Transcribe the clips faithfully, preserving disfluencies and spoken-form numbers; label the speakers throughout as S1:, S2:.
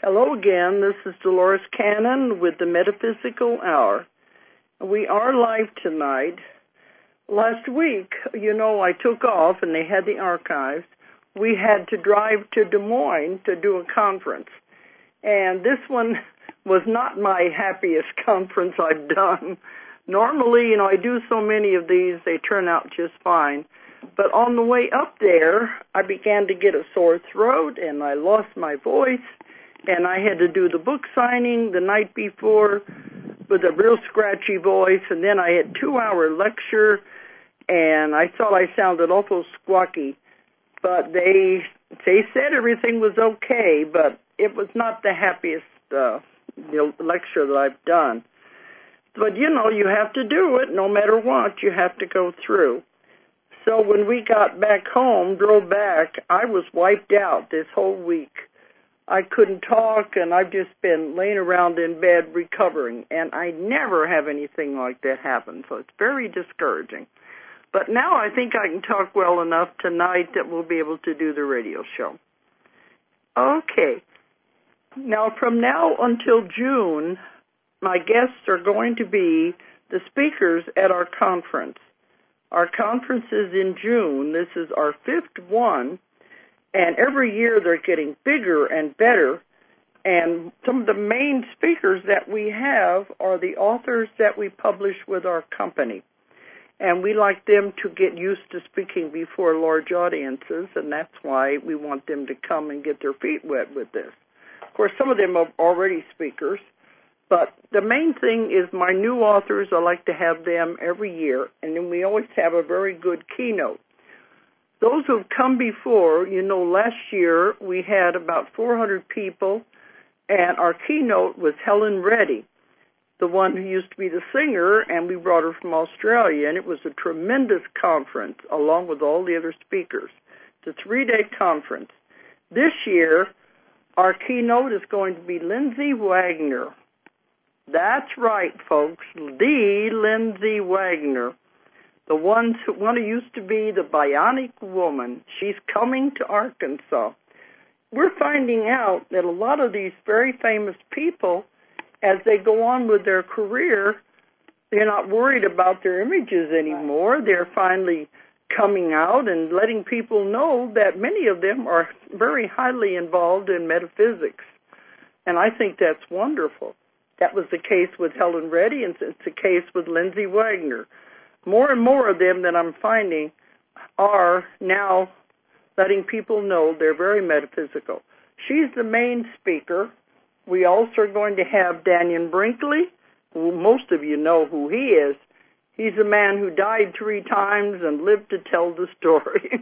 S1: Hello again. This is Dolores Cannon with the Metaphysical Hour. We are live tonight. Last week, you know, I took off and they had the archives. We had to drive to Des Moines to do a conference. And this one was not my happiest conference I've done. Normally, you know, I do so many of these, they turn out just fine. But on the way up there, I began to get a sore throat and I lost my voice. And I had to do the book signing the night before with a real scratchy voice. And then I had a two-hour lecture, and I thought I sounded awful squawky. But they they said everything was okay, but it was not the happiest uh, you know, lecture that I've done. But, you know, you have to do it. No matter what, you have to go through. So when we got back home, drove back, I was wiped out this whole week. I couldn't talk, and I've just been laying around in bed recovering, and I never have anything like that happen, so it's very discouraging. But now I think I can talk well enough tonight that we'll be able to do the radio show. Okay. Now, from now until June, my guests are going to be the speakers at our conference. Our conference is in June. This is our fifth one. And every year they're getting bigger and better. And some of the main speakers that we have are the authors that we publish with our company. And we like them to get used to speaking before large audiences, and that's why we want them to come and get their feet wet with this. Of course, some of them are already speakers, but the main thing is my new authors, I like to have them every year, and then we always have a very good keynote. Those who have come before, you know, last year we had about four hundred people, and our keynote was Helen Reddy, the one who used to be the singer, and we brought her from Australia, and it was a tremendous conference along with all the other speakers. It's a three-day conference. This year, our keynote is going to be Lindsay Wagner. That's right, folks, the Lindsay Wagner. The one who, one who used to be the Bionic Woman. She's coming to Arkansas. We're finding out that a lot of these very famous people, as they go on with their career, they're not worried about their images anymore. They're finally coming out and letting people know that many of them are very highly involved in metaphysics. And I think that's wonderful. That was the case with Helen Reddy, and it's the case with Lindsay Wagner. More and more of them that I'm finding are now letting people know they're very metaphysical. She's the main speaker. We also are going to have Daniel Brinkley, who most of you know who he is. He's a man who died three times and lived to tell the story.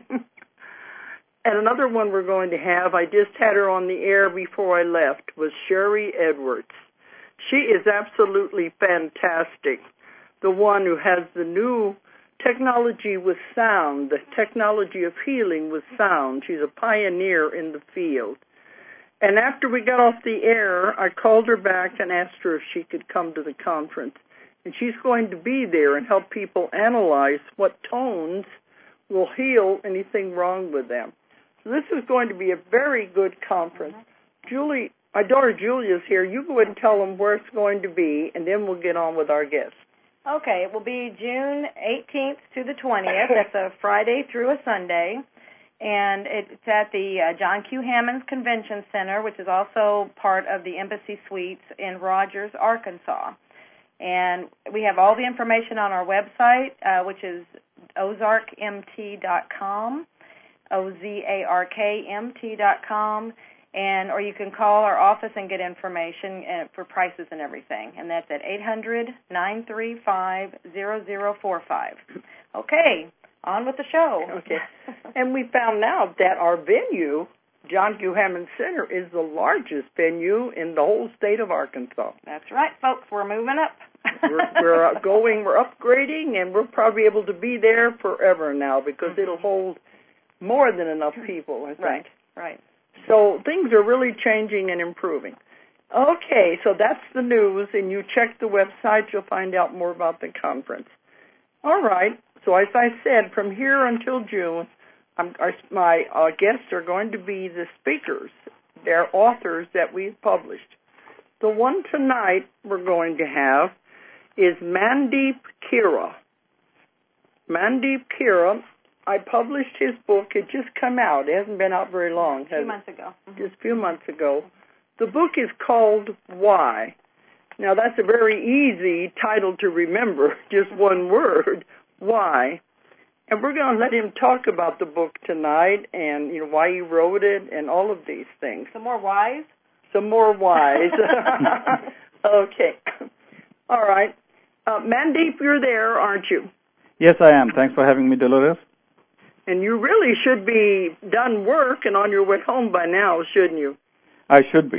S1: And another one we're going to have, I just had her on the air before I left, was Sherry Edwards. She is absolutely fantastic. The one who has the new technology with sound, the technology of healing with sound. She's a pioneer in the field. And after we got off the air, I called her back and asked her if she could come to the conference. And she's going to be there and help people analyze what tones will heal anything wrong with them. So this is going to be a very good conference. Julie, my daughter Julia's here. You go ahead and tell them where it's going to be, and then we'll get on with our guests.
S2: Okay, it will be June eighteenth to the twentieth. That's a Friday through a Sunday. And it's at the uh, John Q. Hammonds Convention Center, which is also part of the Embassy Suites in Rogers, Arkansas. And we have all the information on our website, uh, which is ozark m t dot com, O Z A R K M T dot com. And or you can call our office and get information uh, for prices and everything, and that's at eight hundred, nine three five, zero zero four five. Okay, on with the show.
S1: Okay, and we found out that our venue, John Q. Hammond Center, is the largest venue in the whole state of Arkansas.
S2: That's right, folks. We're moving up.
S1: we're we're going, we're upgrading, and we'll probably be able to be there forever now because mm-hmm. it'll hold more than enough people, I think.
S2: Right, right.
S1: So things are really changing and improving. Okay, so that's the news, and you check the website, you'll find out more about the conference. All right, so as I said, from here until June, I'm, our, my uh, guests are going to be the speakers They're authors that we've published. The one tonight we're going to have is Mandeep Khera. Mandeep Khera, I published his book. It just come out. It hasn't been out very long.
S2: A few months ago. Mm-hmm.
S1: Just a few months ago. The book is called Why. Now, that's a very easy title to remember, just one word, Why. And we're going to let him talk about the book tonight and, you know, why he wrote it and all of these things.
S2: Some more whys?
S1: Some more whys. Okay. All right. Uh, Mandeep, you're there, aren't you?
S3: Yes, I am. Thanks for having me, Dolores.
S1: And you really should be done work and on your way home by now, shouldn't you?
S3: I should be.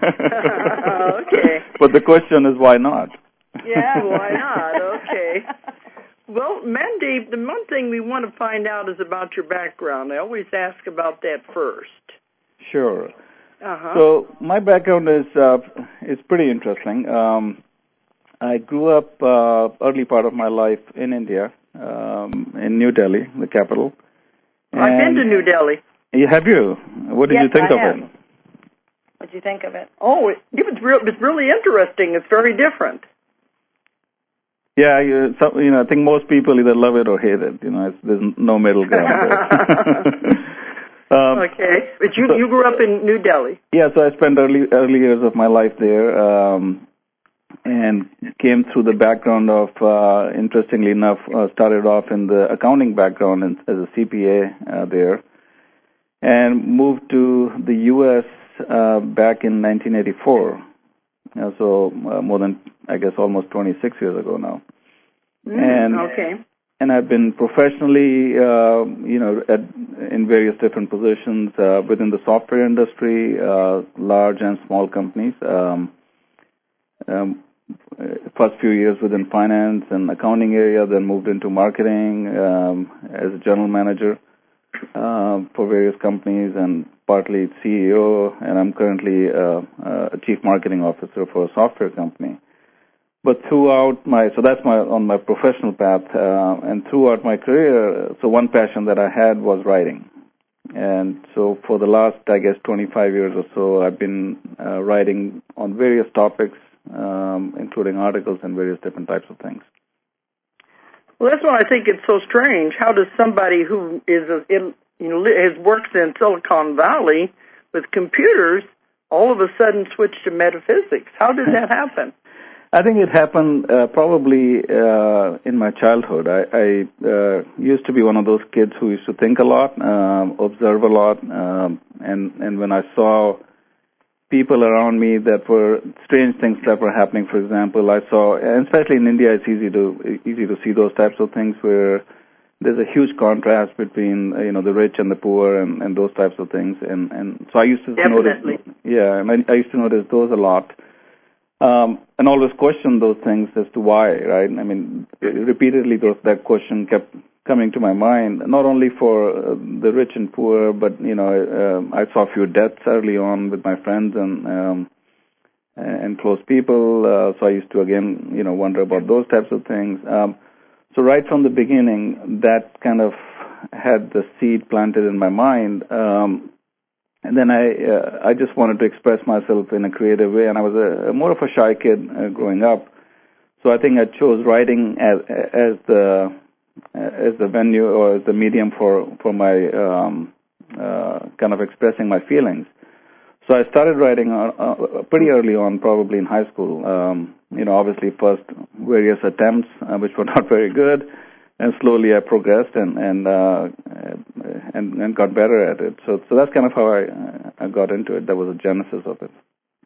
S1: Okay.
S3: But the question is, why not?
S1: Yeah, why not? Okay. Well, Mandeep, the one thing we want to find out is about your background. I always ask about that first.
S3: Sure.
S1: Uh-huh.
S3: So my background is uh, is pretty interesting. Um, I grew up uh, early part of my life in India, um, in New Delhi, the capital.
S1: I've been to New Delhi.
S3: Have you? What did
S2: yes,
S3: you think
S2: I
S3: of
S2: have.
S3: it?
S2: What did you think of it?
S1: Oh, it, it was real, it's really interesting. It's very different.
S3: Yeah, you, so, you know, I think most people either love it or hate it. You know, it's, there's no middle ground there. um,
S1: okay, but you
S3: so,
S1: you grew up in New Delhi.
S3: Yeah, so I spent early early years of my life there, um, and came through the background of, uh, interestingly enough, uh, started off in the accounting background in, as a C P A uh, there, and moved to the U S uh, back in nineteen eighty-four. Uh, so uh, more than, I guess, almost twenty-six years ago now.
S1: Mm,
S3: and
S1: okay.
S3: And I've been professionally, uh, you know, at, in various different positions uh, within the software industry, uh, large and small companies. Um, um, first few years within finance and accounting area, then moved into marketing um, as a general manager uh, for various companies, and partly C E O, and I'm currently uh, uh, a chief marketing officer for a software company. But throughout my, so that's my, on my professional path, uh, and throughout my career, so one passion that I had was writing. And so for the last, I guess, twenty-five years or so, I've been uh, writing on various topics, um, including articles and various different types of things.
S1: Well, that's why I think it's so strange. How does somebody who is, a, in, you know, has worked in Silicon Valley with computers all of a sudden switch to metaphysics? How did that happen?
S3: I think it happened uh, probably uh, in my childhood. I, I uh, used to be one of those kids who used to think a lot, um, observe a lot, um, and and when I saw people around me that were strange things that were happening, for example, I saw, and especially in India, it's easy to easy to see those types of things where there's a huge contrast between uh, you know the rich and the poor and, and those types of things, and and so I used to
S1: Definitely.
S3: notice, yeah, and I, I used to notice those a lot. Um, and always question those things as to why, right? I mean, repeatedly those, that question kept coming to my mind, not only for uh, the rich and poor, but, you know, uh, I saw a few deaths early on with my friends and um, and close people, uh, so I used to, again, you know, wonder about those types of things. Um, so right from the beginning, that kind of had the seed planted in my mind. Um, And then I uh, I just wanted to express myself in a creative way, and I was a, a more of a shy kid uh, growing up. So I think I chose writing as as the as the venue or as the medium for for my um, uh, kind of expressing my feelings. So I started writing uh, uh, pretty early on, probably in high school. Um, you know, obviously first various attempts uh, which were not very good. And slowly I progressed and and, uh, and and got better at it. So so that's kind of how I I got into it. That was the genesis of it.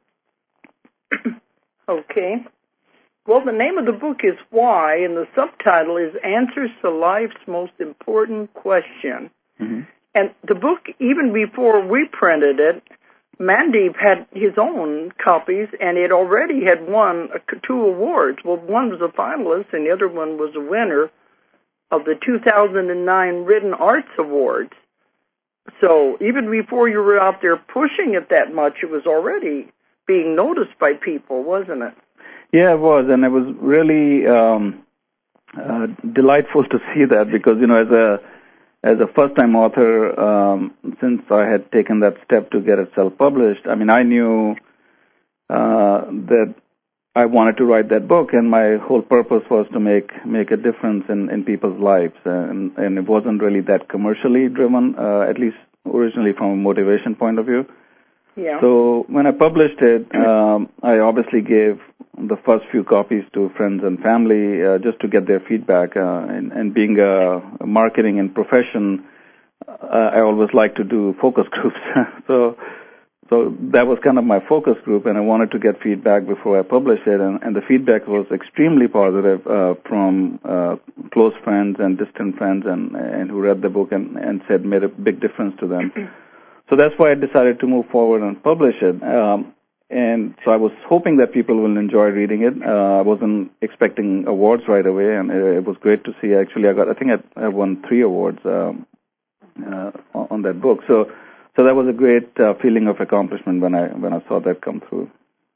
S1: Okay. Well, the name of the book is Why, and the subtitle is Answers to Life's Most Important Question.
S3: Mm-hmm.
S1: And the book, even before we printed it, Mandeep had his own copies, and it already had won two awards. Well, one was a finalist, and the other one was a winner of the two thousand nine Written Arts Awards. So even before you were out there pushing it that much, it was already being noticed by people, wasn't it?
S3: Yeah, it was, and it was really um, uh, delightful to see that because, you know, as a as a first-time author, um, since I had taken that step to get it self-published, I mean, I knew uh, that I wanted to write that book, and my whole purpose was to make make a difference in, in people's lives, and, and it wasn't really that commercially driven, uh, at least originally from a motivation point of view.
S1: Yeah.
S3: So when I published it, um, I obviously gave the first few copies to friends and family uh, just to get their feedback. Uh, and, and being a, a marketing and profession, uh, I always like to do focus groups. so so that was kind of my focus group, and I wanted to get feedback before I published it. And, and the feedback was extremely positive uh, from uh, close friends and distant friends, and, and who read the book and, and said made a big difference to them. So that's why I decided to move forward and publish it. Um, and so I was hoping that people will enjoy reading it. Uh, I wasn't expecting awards right away, and it, it was great to see. Actually, I got I think I, I won three awards um, uh, on that book. So so that was a great uh, feeling of accomplishment when I when I saw that come through.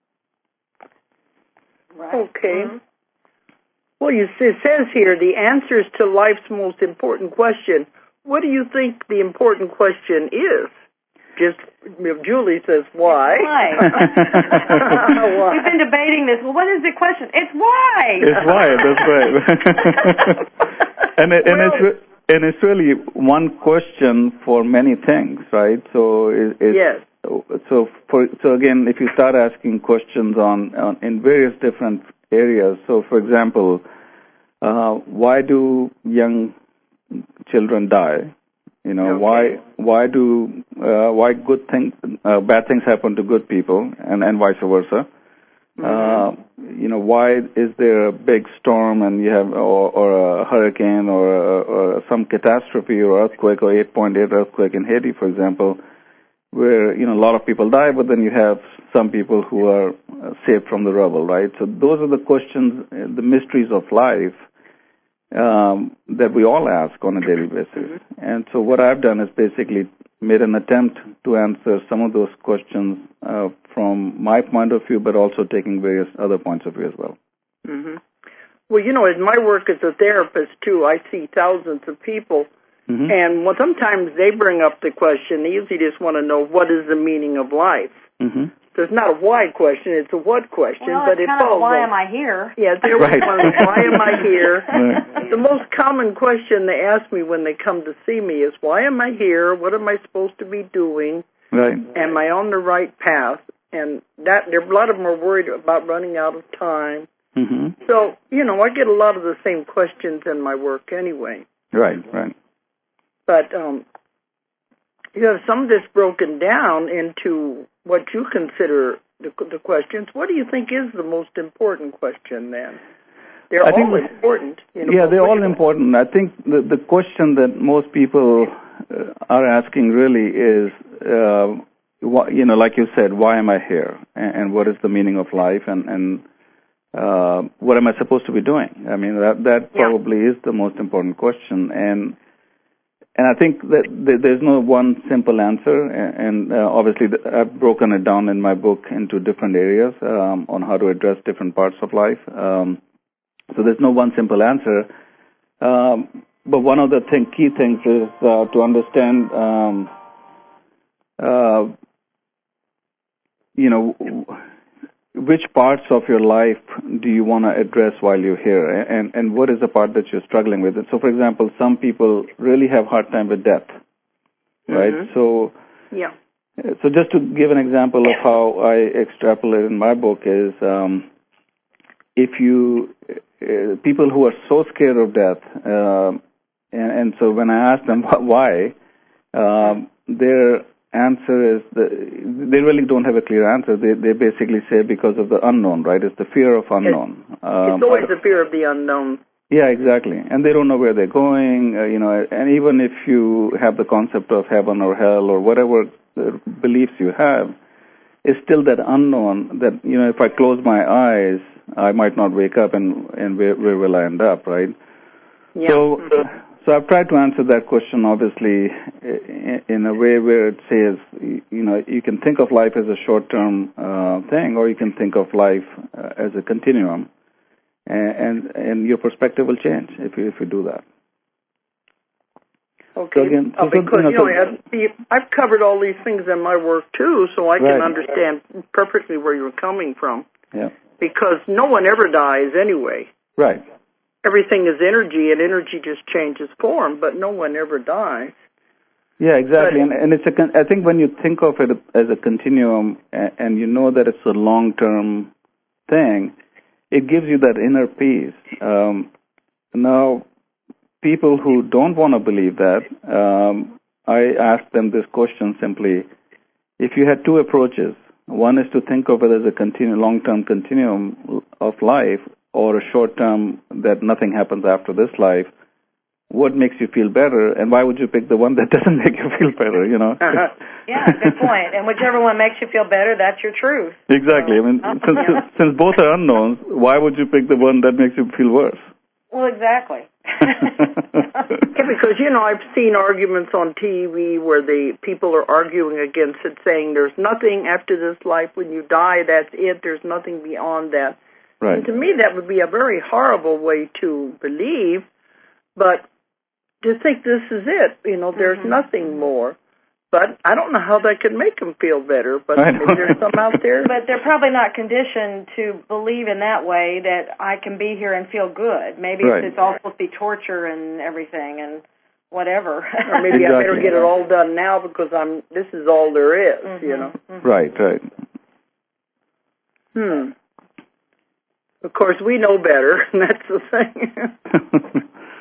S1: Right. Okay. Mm-hmm. Well, you, it says here the answers to life's most important question. What do you think the important question is? Just, Julie says, why?
S2: Why?
S1: why?
S2: We've been debating this. Well, what is the question? It's why.
S3: It's why, that's right. and it, and, well, it's, and it's really one question for many things, right? So it, it's,
S1: yes.
S3: So for so again, if you start asking questions on, on in various different areas. So, for example, uh, why do young children die? You know,
S1: okay.
S3: why why do uh, why good things uh, bad things happen to good people, and, and vice versa. Mm-hmm. Uh, you know, why is there a big storm and you have or, or a hurricane or, a, or some catastrophe or earthquake or eight point eight earthquake in Haiti, for example, where you know a lot of people die, but then you have some people who are saved from the rubble, right? So those are the questions, the mysteries of life. Um, that we all ask on a daily basis. Mm-hmm. And so what I've done is basically made an attempt to answer some of those questions uh, from my point of view, but also taking various other points of view as well.
S1: Mm-hmm. Well, you know, in my work as a therapist, too, I see thousands of people, mm-hmm. and well, sometimes they bring up the question, they usually just want to know what is the meaning of life.
S3: Mm-hmm.
S1: So it's not a why question, it's a what question.
S2: Well,
S1: but
S2: it's
S1: it
S2: kind of
S1: falls
S2: why
S1: on.
S2: am I here?
S1: Yeah, there
S3: right.
S1: was one, why am I here?
S3: Right.
S1: The most common question they ask me when they come to see me is, why am I here? What am I supposed to be doing?
S3: Right.
S1: Am I on the right path? And that there, a lot of them are worried about running out of time.
S3: Mm-hmm.
S1: So, you know, I get a lot of the same questions in my work anyway.
S3: Right, right.
S1: But um, you have some of this broken down into what you consider the, the questions. What do you think is the most important question then? They're
S3: I
S1: all
S3: think,
S1: important. You know,
S3: yeah, they're all important. I think the, the question that most people uh, are asking really is, uh, wh- you know, like you said, why am I here? And, and what is the meaning of life? And, and uh, what am I supposed to be doing? I mean, that, that
S1: yeah.
S3: probably is the most important question. And And I think that there's no one simple answer, and uh, obviously I've broken it down in my book into different areas um, on how to address different parts of life. Um, so there's no one simple answer. Um, but one of the thing, key things is uh, to understand, um, uh, you know, which parts of your life do you want to address while you're here, and, and what is the part that you're struggling with? So, for example, some people really have a hard time with death, right?
S1: Mm-hmm.
S3: So,
S1: yeah.
S3: So just to give an example of how I extrapolate in my book is, um, if you, uh, people who are so scared of death, uh, and, and so when I ask them why, um, their answer is the, they really don't have a clear answer. They they basically say because of the unknown, right? It's the fear of unknown.
S1: It's, um, it's always the fear of the unknown.
S3: Yeah, exactly. And they don't know where they're going, uh, you know, and even if you have the concept of heaven or hell or whatever beliefs you have, it's still that unknown that, you know, if I close my eyes, I might not wake up, and, and where, where will I end up, right?
S1: Yeah.
S3: So,
S1: mm-hmm.
S3: so I've tried to answer that question, obviously, in a way where it says, you know, you can think of life as a short-term uh, thing, or you can think of life uh, as a continuum, and, and and your perspective will change if you if you do that.
S1: Okay,
S3: So again,
S1: uh,
S3: so
S1: because,
S3: something
S1: you know,
S3: else-
S1: I've, I've covered all these things in my work, too, so I can
S3: Right.
S1: understand perfectly where you're coming from.
S3: Yeah.
S1: Because no one ever dies anyway.
S3: Right.
S1: Everything is energy, and energy just changes form, but no one ever dies.
S3: Yeah, exactly.
S1: But,
S3: and, and it's a, con- I think when you think of it as a continuum and, and you know that it's a long-term thing, it gives you that inner peace. Um, now, people who don't want to believe that, um, I ask them this question simply: if you had two approaches, one is to think of it as a continu- long-term continuum of life, or a short-term that nothing happens after this life, what makes you feel better, and why would you pick the one that doesn't make you feel better, you know?
S1: uh-huh.
S2: Yeah, good point. And whichever one makes you feel better, that's your truth.
S3: Exactly.
S2: So,
S3: I mean,
S2: uh,
S3: since,
S2: yeah.
S3: since both are unknowns, why would you pick the one that makes you feel worse?
S2: Well, exactly.
S1: Yeah, because, you know, I've seen arguments on T V where the people are arguing against it, saying there's nothing after this life. When you die, that's it. There's nothing beyond that.
S3: Right.
S1: And to me, that would be a very horrible way to believe, but to think this is it. You know, there's
S2: Mm-hmm.
S1: nothing more. But I don't know how that could make them feel better, but
S3: I
S1: maybe
S3: know.
S1: there's some out there.
S2: But they're probably not conditioned to believe in that way, that I can be here and feel good. Maybe
S3: Right.
S2: it's, it's all supposed to be torture and everything and whatever.
S1: Or maybe I better
S3: Exactly.
S1: get it all done now because I'm. This is all there is,
S2: Mm-hmm.
S1: you know.
S2: Mm-hmm.
S3: Right, right.
S1: Hmm. Of course, we know better, and that's the thing.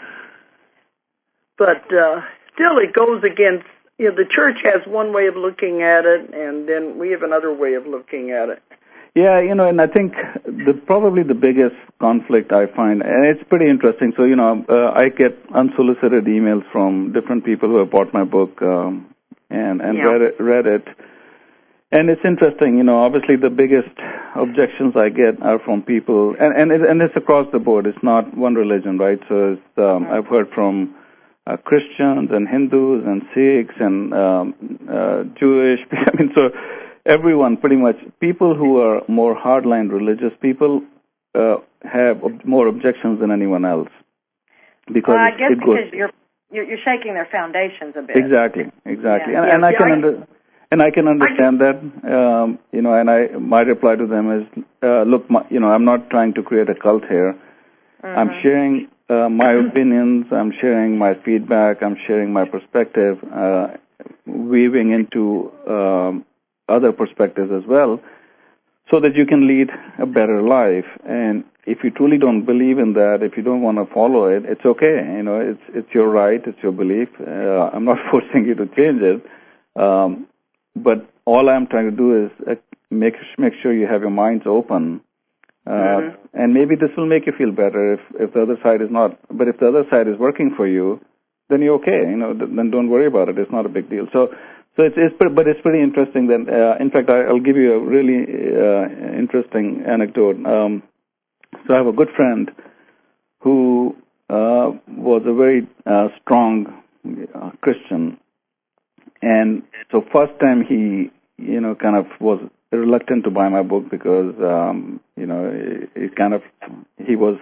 S1: But uh, still, it goes against, you know, the church has one way of looking at it, and then we have another way of looking at it.
S3: Yeah, you know, and I think the probably the biggest conflict I find, and it's pretty interesting. So, you know, uh, I get unsolicited emails from different people who have bought my book um, and and
S1: Yeah.
S3: read it, read it. And it's interesting, you know, obviously the biggest objections I get are from people, and and, it, and it's across the board. It's not one religion, right? So it's, um,
S2: Mm-hmm.
S3: I've heard from uh, Christians and Hindus and Sikhs and um, uh, Jewish. I mean, so everyone pretty much, people who are more hardline religious people uh, have ob- more objections than anyone else. Because
S2: Well, I
S3: it,
S2: guess
S3: it goes,
S2: because you're, you're you're shaking their foundations a bit.
S3: Exactly, exactly.
S2: Yeah.
S3: And,
S1: Yeah,
S3: and I
S1: see,
S3: can
S1: I-
S3: under, and I can understand that, um, you know, and I, my reply to them is, uh, look, my, you know, I'm not trying to create a cult here.
S2: Mm-hmm.
S3: I'm sharing uh, my opinions, I'm sharing my feedback, I'm sharing my perspective, uh, weaving into um, other perspectives as well, so that you can lead a better life. And if you truly don't believe in that, if you don't want to follow it, it's okay. You know, it's it's your right, it's your belief. Uh, I'm not forcing you to change it. Um, but all I'm trying to do is uh, make make sure you have your minds open. Uh,
S1: Mhm.
S3: And maybe this will make you feel better if, if the other side is not. But if the other side is working for you, then you're okay. You know, then don't worry about it. It's not a big deal. So, so it's, it's pretty, but it's pretty interesting. That uh, in fact, I, I'll give you a really uh, interesting anecdote. Um, so I have a good friend who uh, was a very uh, strong uh, Christian, and so first time he, you know, kind of was reluctant to buy my book because, um, you know, it, it kind of he was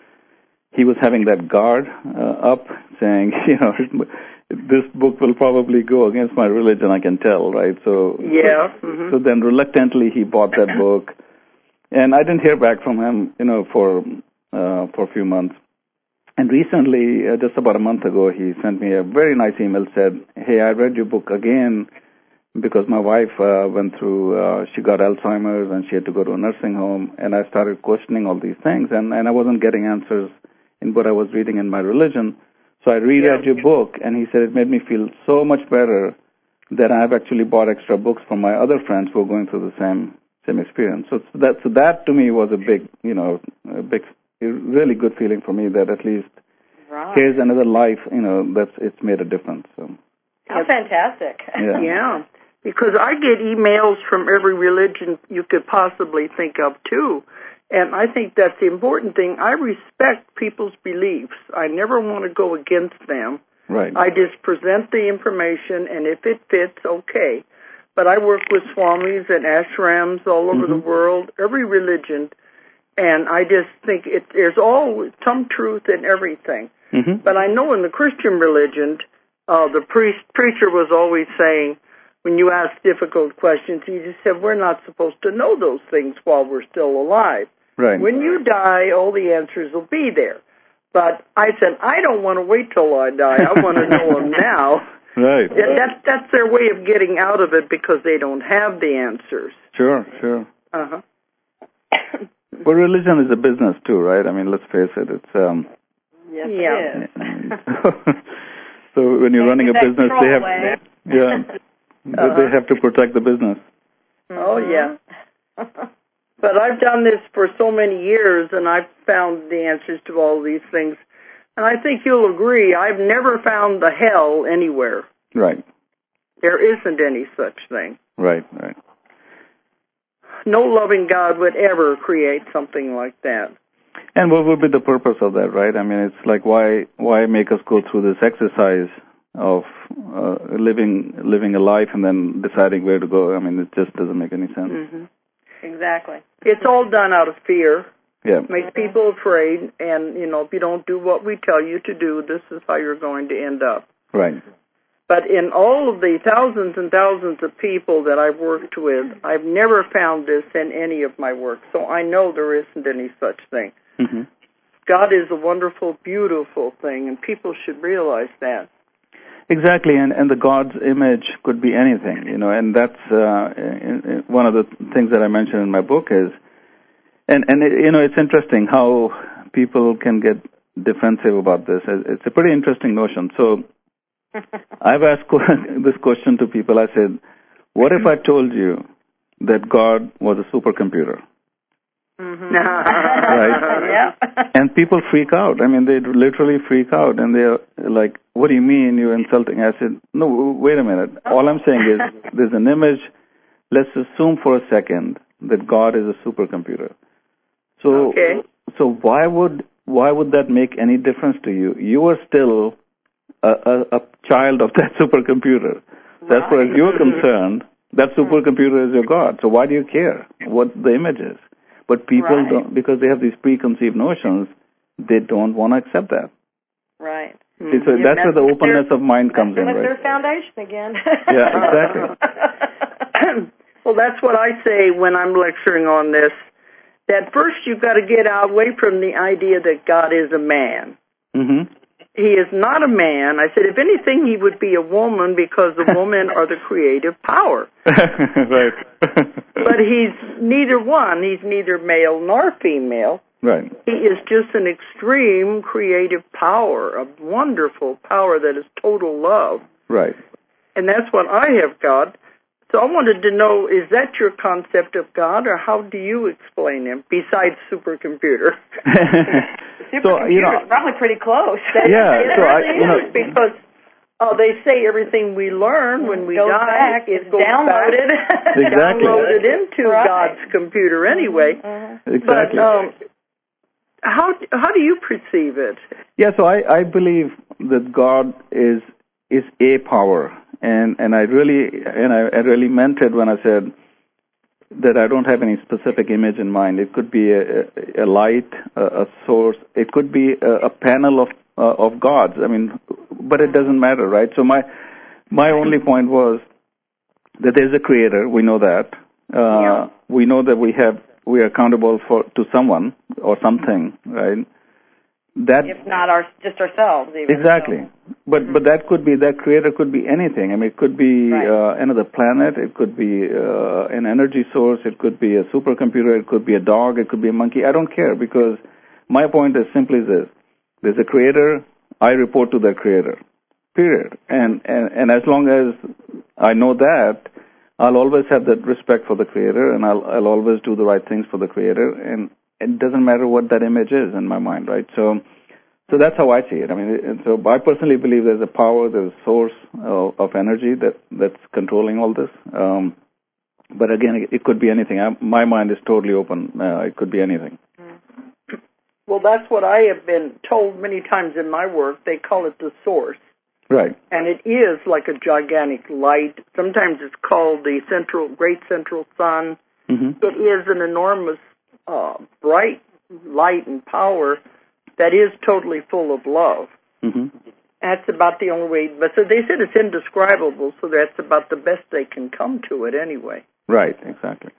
S3: he was having that guard uh, up, saying, you know, this book will probably go against my religion. I can tell, right? So
S1: Yeah.
S3: So,
S1: Mm-hmm.
S3: so then reluctantly he bought that book, and I didn't hear back from him, you know, for uh, for a few months. And recently, uh, just about a month ago, he sent me a very nice email. Said, "Hey, I read your book again because my wife uh, went through. Uh, she got Alzheimer's and she had to go to a nursing home, and I started questioning all these things, and and I wasn't getting answers in what I was reading in my religion. So I reread
S1: Yeah.
S3: your book, and he said it made me feel so much better that I've actually bought extra books from my other friends who are going through the same same experience. So that so that to me was a big, you know, a big, really good feeling for me that at least
S2: Right.
S3: here's another life, you know, that's it's made a difference. So
S2: How fantastic.
S3: Yeah.
S1: Yeah. Because I get emails from every religion you could possibly think of, too. And I think that's the important thing. I respect people's beliefs. I never want to go against them.
S3: right,
S1: I just present the information, and if it fits, okay. But I work with swamis and ashrams all over
S3: Mhm.
S1: the world, every religion, and I just think it, there's all some truth in everything.
S3: hmm
S1: But I know in the Christian religion, uh, the priest preacher was always saying, when you ask difficult questions, he just said, we're not supposed to know those things while we're still alive.
S3: Right.
S1: When you die, all the answers will be there. But I said, I don't want to wait till I die. I want to know them now.
S3: Right.
S1: That, that's their way of getting out of it because they don't have the answers.
S3: Sure, sure.
S1: Uh-huh.
S3: But religion is a business too, right? I mean, let's face it. It's um.
S2: Yes,
S1: yeah.
S2: it is.
S3: So when you're running a business, they have
S2: way.
S3: yeah, uh-huh. they have to protect the business.
S1: Oh yeah. But I've done this for so many years, and I've found the answers to all these things. And I think you'll agree, I've never found the hell anywhere.
S3: Right.
S1: There isn't any such thing.
S3: Right, right.
S1: No loving God would ever create something like that.
S3: And what would be the purpose of that, right? I mean, it's like, why why make us go through this exercise of uh, living living a life and then deciding where to go? I mean, it just doesn't make any sense.
S1: Mm-hmm.
S2: Exactly.
S1: It's all done out of fear.
S3: Yeah.
S1: Makes people afraid, and, you know, if you don't do what we tell you to do, this is how you're going to end up.
S3: Right.
S1: But in all of the thousands and thousands of people that I've worked with, I've never found this in any of my work, so I know there isn't any such thing.
S3: Mm-hmm.
S1: God is a wonderful, beautiful thing, and people should realize that.
S3: Exactly, and, and the God's image could be anything, you know, and that's uh, one of the things that I mentioned in my book is, and, and it, you know, it's interesting how people can get defensive about this. It's a pretty interesting notion. So I've asked this question to people. I said, what if I told you that God was a supercomputer?
S2: Mm-hmm.
S3: Right?
S2: Yeah.
S3: And people freak out. I mean, they literally freak out, and they're like, what do you mean you're insulting? I said, no, wait a minute. All I'm saying is there's an image. Let's assume for a second that God is a supercomputer. So,
S1: okay.
S3: so why would why would that make any difference to you? You are still a, a, a child of that supercomputer. So as far as you're concerned, that supercomputer is your God. So why do you care what the image is? But people
S2: right.
S3: don't, because they have these preconceived notions, they don't want to accept that.
S2: Right.
S3: See, so
S2: Yeah,
S3: that's where the openness
S2: their,
S3: of mind comes in,
S2: with
S3: right?
S2: their foundation again.
S3: Yeah, exactly.
S1: Well, that's what I say when I'm lecturing on this, that first you've got to get out away from the idea that God is a man.
S3: Mm-hmm.
S1: He is not a man. I said, if anything, he would be a woman because the women are the creative power.
S3: Right.
S1: But he's neither one. He's neither male nor female.
S3: Right.
S1: He is just an extreme creative power, a wonderful power that is total love.
S3: Right.
S1: And that's what I have got. So I wanted to know, is that your concept of God, or how do you explain him, besides supercomputer?
S2: Supercomputer
S3: so, you know,
S2: is probably pretty close.
S3: Yeah,
S1: it
S3: so
S1: really
S3: I, you know,
S1: is, because oh, they say everything we learn when we
S2: goes
S1: die
S2: back,
S1: is
S2: it's downloaded.
S1: back,
S3: Exactly.
S1: downloaded into
S2: Right.
S1: God's computer anyway.
S2: Mm-hmm.
S3: Exactly.
S1: But um, how how do you perceive it?
S3: Yeah, so I, I believe that God is is a power, and, and I really and I, I really meant it when I said that I don't have any specific image in mind. It could be a, a light, a, a source. It could be a, a panel of uh, of gods. I mean, but it doesn't matter, right? So my my only point was that there's a creator. We know that. Uh,
S1: Yeah.
S3: We know that we have we are accountable for to someone or something, right? That
S2: If not our, just ourselves, even.
S3: exactly.
S2: So.
S3: But
S2: Mm-hmm.
S3: but that could be, that creator could be anything. I mean, it could be
S2: Right.
S3: uh, another planet. It could be uh, an energy source. It could be a supercomputer. It could be a dog. It could be a monkey. I don't care, because my point is simply this: there's a creator. I report to that creator. Period. And and and as long as I know that, I'll always have that respect for the creator, and I'll I'll always do the right things for the creator, and it doesn't matter what that image is in my mind, right? So, so that's how I see it. I mean, it, so I personally believe there's a power, there's a source of, of energy that that's controlling all this. Um, but again, it, it could be anything. I, my mind is totally open. Uh, it could be anything.
S1: Well, that's what I have been told many times in my work. They call it the source.
S3: Right.
S1: And it is like a gigantic light. Sometimes it's called the central, great central sun.
S3: Mm-hmm.
S1: It is an enormous, uh, bright light and power that is totally full of love.
S3: Mm-hmm.
S1: That's about the only way. But so they said it's indescribable, so that's about the best they can come to it anyway.
S3: Right, exactly.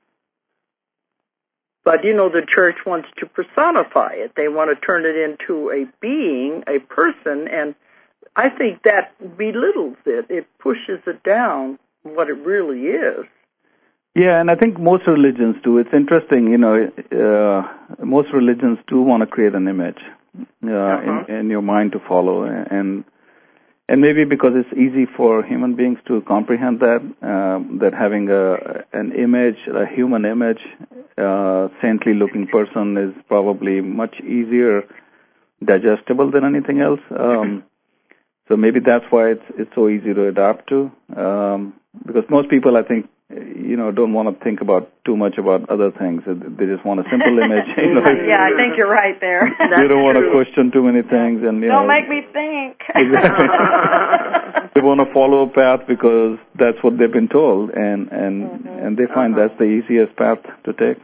S1: But, you know, the church wants to personify it. They want to turn it into a being, a person, and I think that belittles it. It pushes it down what it really is.
S3: Yeah, and I think most religions do. It's interesting, you know, uh, most religions do want to create an image uh, uh-huh. in, in your mind to follow, and and maybe because it's easy for human beings to comprehend that, um, that having a an image, a human image, uh, saintly-looking person is probably much easier digestible than anything else. Um, so maybe that's why it's it's so easy to adapt to, um, because most people, I think, you know, don't want to think about too much about other things. They just want a simple image. You know?
S2: Yeah, I think you're right there.
S3: They don't want to question too many things, and you
S2: don't
S3: know,
S2: make me think.
S3: Exactly. They want to follow a path because that's what they've been told, and and mm-hmm. and they find uh-huh. that's the easiest path to take.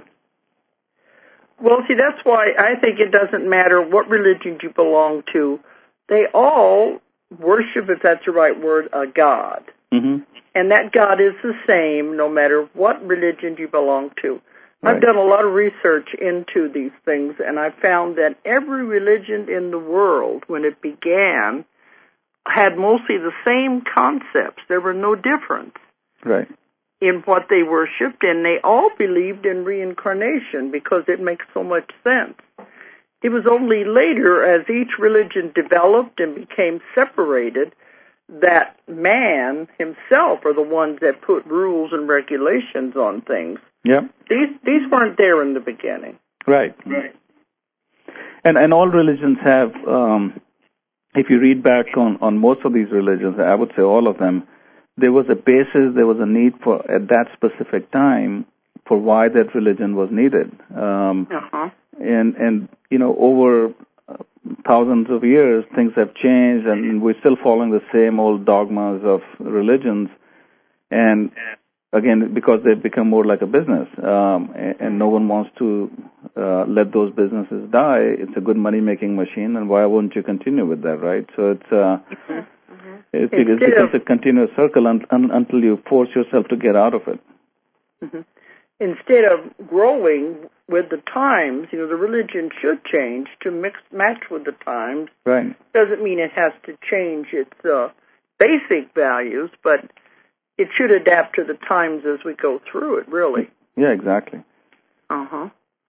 S1: Well, see, that's why I think it doesn't matter what religion you belong to. They all worship, if that's the right word, a God.
S3: Mm-hmm.
S1: And that God is the same no matter what religion you belong to.
S3: Right.
S1: I've done a lot of research into these things, and I found that every religion in the world, when it began, had mostly the same concepts. There were no difference
S3: right.
S1: in what they worshipped, and they all believed in reincarnation because it makes so much sense. It was only later, as each religion developed and became separated, that man himself are the ones that put rules and regulations on things.
S3: Yeah.
S1: These these weren't there in the beginning.
S3: Right.
S1: Right.
S3: And and all religions have, um, if you read back on, on most of these religions, I would say all of them, there was a basis, there was a need for, at that specific time, for why that religion was needed. Um,
S1: uh-huh.
S3: And, and, you know, over thousands of years, things have changed, and we're still following the same old dogmas of religions. And again, because they've become more like a business, um, and, and no one wants to uh, let those businesses die. It's a good money-making machine, and why wouldn't you continue with that, right? So it's uh, mm-hmm. it, it becomes a continuous circle un, un, until you force yourself to get out of it.
S1: Mm-hmm. Instead of growing with the times, you know, the religion should change to mix match with the times.
S3: Right.
S1: Doesn't mean it has to change its uh, basic values, but it should adapt to the times as we go through it, really.
S3: Yeah, exactly.
S1: Uh-huh.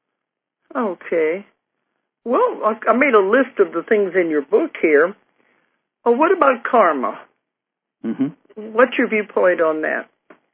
S1: Okay. Well, I made a list of the things in your book here. Oh, what about karma?
S3: Mm-hmm.
S1: What's your viewpoint on that?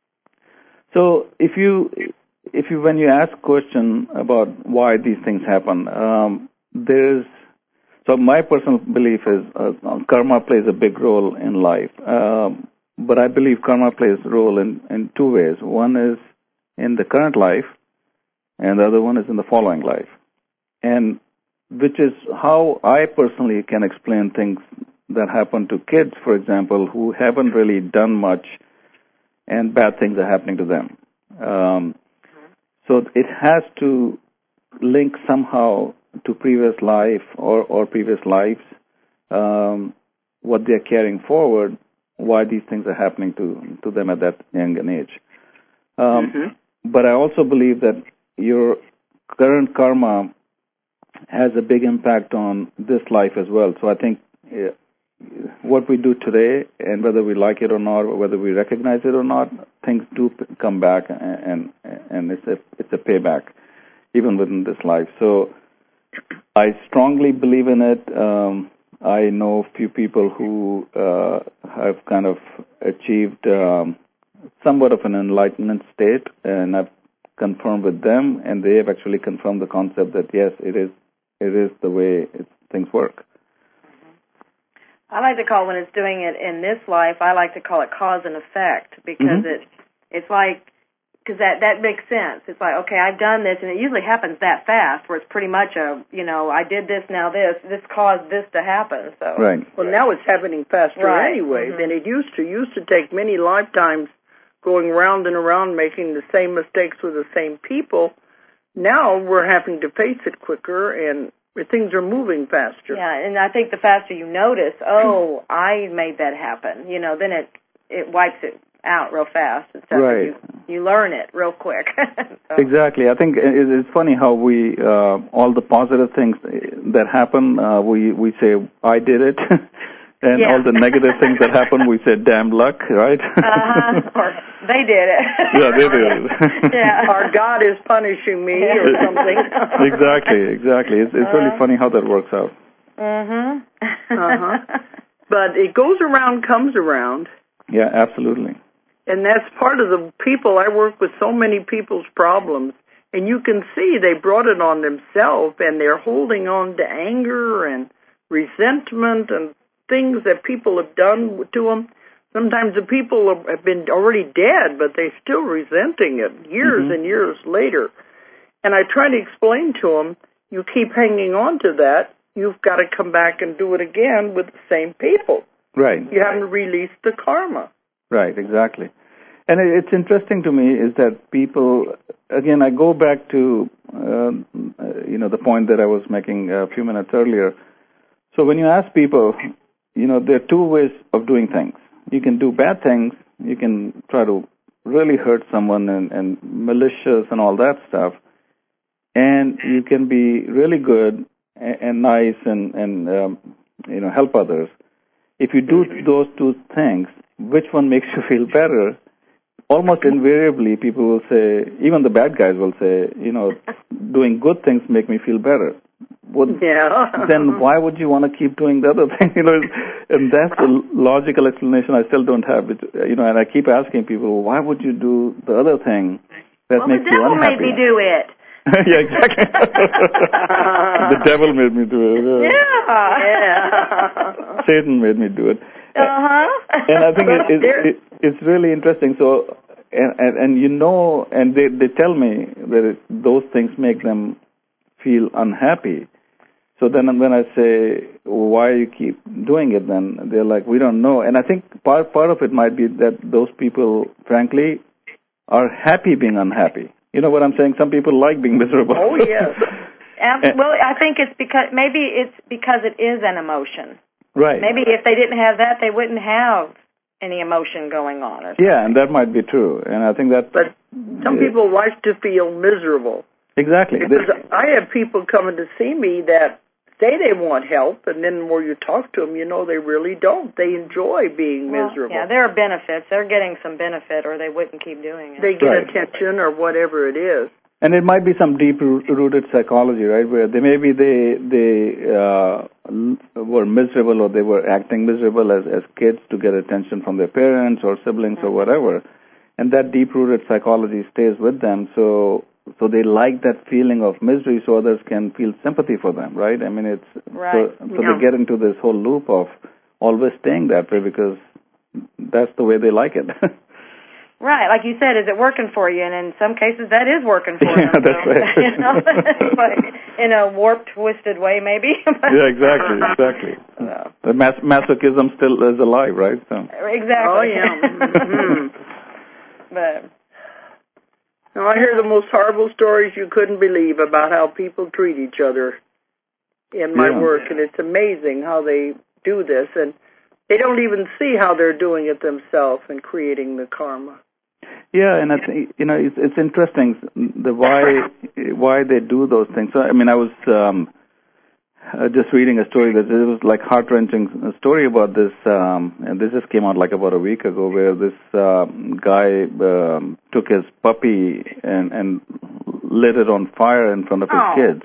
S3: So if you, if you, when you ask a question about why these things happen, um, there's, so my personal belief is uh, karma plays a big role in life. Um, But I believe karma plays a role in, in two ways. One is in the current life, and the other one is in the following life. And which is how I personally can explain things that happen to kids, for example, who haven't really done much, and bad things are happening to them. Um, so it has to link somehow to previous life or, or previous lives, um, what they're carrying forward, why these things are happening to, to them at that young an age. Um, mm-hmm. But I also believe that your current karma has a big impact on this life as well. So I think uh, what we do today, and whether we like it or not, or whether we recognize it or not, things do p- come back, and, and and it's a it's a payback, even within this life. So I strongly believe in it. Um, I know a few people who uh, have kind of achieved um, somewhat of an enlightenment state, and I've confirmed with them, and they have actually confirmed the concept that yes, it is it is the way it, things work.
S2: I like to call when it's doing it in this life, I like to call it cause and effect, because mm-hmm. it it's like, because that, that makes sense. It's like, okay, I've done this, and it usually happens that fast, where it's pretty much a, you know, I did this, now this, this caused this to happen. So
S3: right.
S1: Well, now it's happening faster
S2: right.
S1: anyway
S2: mm-hmm.
S1: than it used to. It used to take many lifetimes going round and around making the same mistakes with the same people. Now we're having to face it quicker, and where things are moving faster.
S2: Yeah, and I think the faster you notice, oh, I made that happen, you know, then it it wipes it out real fast. Instead
S3: right.
S2: You, you learn it real quick. So.
S3: Exactly. I think it's funny how we, uh, all the positive things that happen, uh, we, we say, I did it. And
S2: yeah.
S3: all the negative things that happen, we say, damn luck, right?
S2: uh-huh. Or they did it.
S3: Yeah, they did it.
S2: Yeah.
S1: Or God is punishing me or something.
S3: Exactly, exactly. It's, it's uh, really funny how that works out.
S2: Mm-hmm.
S1: uh-huh. But it goes around, comes around.
S3: Yeah, absolutely.
S1: And that's part of the people. I work with so many people's problems, and you can see they brought it on themselves, and they're holding on to anger and resentment and things that people have done to them. Sometimes the people have been already dead, but they're still resenting it years mm-hmm. and years later. And I try to explain to them, you keep hanging on to that, you've got to come back and do it again with the same people.
S3: Right.
S1: You haven't released the karma.
S3: Right, exactly. And it's interesting to me is that people, again, I go back to, uh, you know, the point that I was making a few minutes earlier. So when you ask people, you know, there are two ways of doing things. You can do bad things. You can try to really hurt someone and, and malicious and all that stuff. And you can be really good and, and nice and, and um, you know, help others. If you do those two things, which one makes you feel better? Almost invariably, people will say, even the bad guys will say, you know, doing good things make me feel better. Would,
S1: yeah.
S3: Then why would you want to keep doing the other thing? You know, and that's the logical explanation I still don't have. It, you know, and I keep asking people, why would you do the other thing that
S2: well,
S3: makes you unhappy?
S2: Well, the devil made me do it.
S3: Yeah, exactly. The devil made me do it.
S2: Yeah. yeah.
S3: Satan made me do it.
S2: Uh-huh.
S3: And I think it, it, it, it's really interesting. So, and, and, and you know, and they, they tell me that it, those things make them feel unhappy. So then when I say, well, why you keep doing it then? They're like, we don't know. And I think part, part of it might be that those people, frankly, are happy being unhappy. You know what I'm saying? Some people like being miserable.
S1: Oh, yes.
S2: um, well, I think it's because, maybe it's because it is an emotion.
S3: Right.
S2: Maybe if they didn't have that, they wouldn't have any emotion going on. Or
S3: yeah, and that might be true. And I think that...
S1: But some yeah. people like to feel miserable.
S3: Exactly.
S1: Because I have people coming to see me that say they want help, and then when you talk to them, you know they really don't. They enjoy being
S2: well,
S1: miserable.
S2: Yeah, there are benefits. They're getting some benefit, or they wouldn't keep doing it.
S1: They get
S3: right.
S1: attention or whatever it is.
S3: And it might be some deep-rooted psychology, right, where they maybe they they uh, were miserable or they were acting miserable as, as kids to get attention from their parents or siblings mm-hmm. or whatever, and that deep-rooted psychology stays with them. So so they like that feeling of misery, so others can feel sympathy for them, right? I mean, it's
S2: right.
S3: so, so
S1: yeah.
S3: they get into this whole loop of always staying that way because that's the way they like it.
S2: Right, like you said, is it working for you? And in some cases, that is working for
S3: yeah,
S2: them.
S3: That's
S2: so,
S3: right.
S2: You know, but in a warped, twisted way, maybe.
S3: Yeah, exactly, exactly. So. The mas- masochism still is alive, right? So.
S2: Exactly.
S1: Oh yeah. Mm-hmm.
S2: But
S1: now I hear the most horrible stories you couldn't believe about how people treat each other in my
S3: yeah.
S1: work, and it's amazing how they do this, and they don't even see how they're doing it themselves and creating the karma.
S3: Yeah, and I think, you know, it's, it's interesting the why why they do those things. So, I mean, I was um, uh, just reading a story that it was like heart wrenching story about this, um, and this just came out like about a week ago, where this uh, guy um, took his puppy and and lit it on fire in front of his
S2: oh.
S3: kids.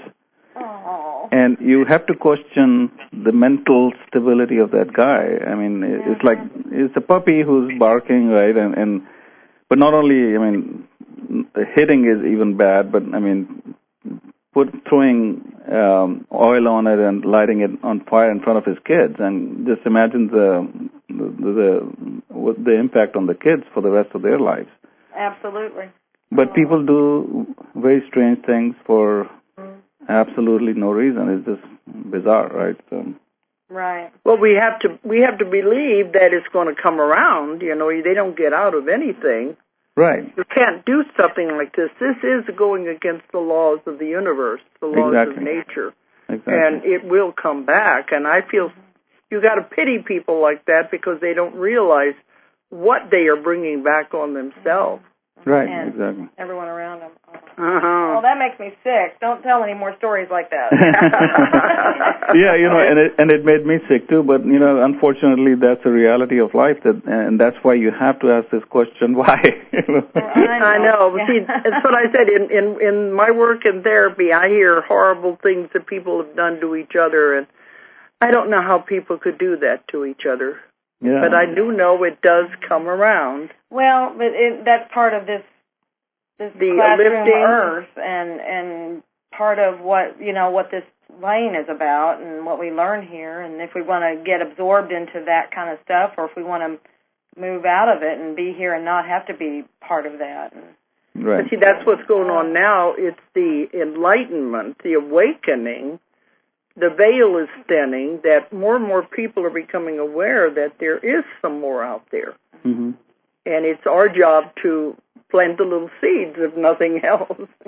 S2: Oh.
S3: And you have to question the mental stability of that guy. I mean, mm-hmm. it's like it's a puppy who's barking, right, and and. But not only, I mean, hitting is even bad, but, I mean, put throwing um, oil on it and lighting it on fire in front of his kids. And just imagine the the, the, the impact on the kids for the rest of their lives.
S2: Absolutely.
S3: But oh. people do very strange things for mm. absolutely no reason. It's just bizarre, right? So.
S2: Right.
S1: Well, we have to we have to believe that it's going to come around. You know, they don't get out of anything.
S3: Right.
S1: You can't do something like this. This is going against the laws of the universe, the laws
S3: exactly.
S1: of nature.
S3: exactly.
S1: And it will come back. And I feel you got to pity people like that because they don't realize what they are bringing back on themselves.
S3: Right,
S2: and
S3: exactly.
S2: Everyone around them.
S1: Uh-huh.
S2: Oh, that makes me sick. Don't tell any more stories like that.
S3: Yeah, you know, and it, and it made me sick too, but, you know, unfortunately that's a reality of life, that, and that's why you have to ask this question, why?
S1: I know. But see, that's what I said. In, in, in my work in therapy, I hear horrible things that people have done to each other, and I don't know how people could do that to each other.
S3: Yeah.
S1: But I do know it does come around.
S2: Well, but it, that's part of this this
S1: The
S2: classroom
S1: lifting.
S2: earth, and and part of what you know what this lane is about, and what we learn here. And if we want to get absorbed into that kind of stuff, or if we want to move out of it and be here and not have to be part of that.
S3: Right.
S1: But see, that's what's going on now. It's the enlightenment, the awakening. The veil is thinning, that more and more people are becoming aware that there is some more out there.
S3: Mm-hmm.
S1: And it's our job to plant the little seeds, if nothing else.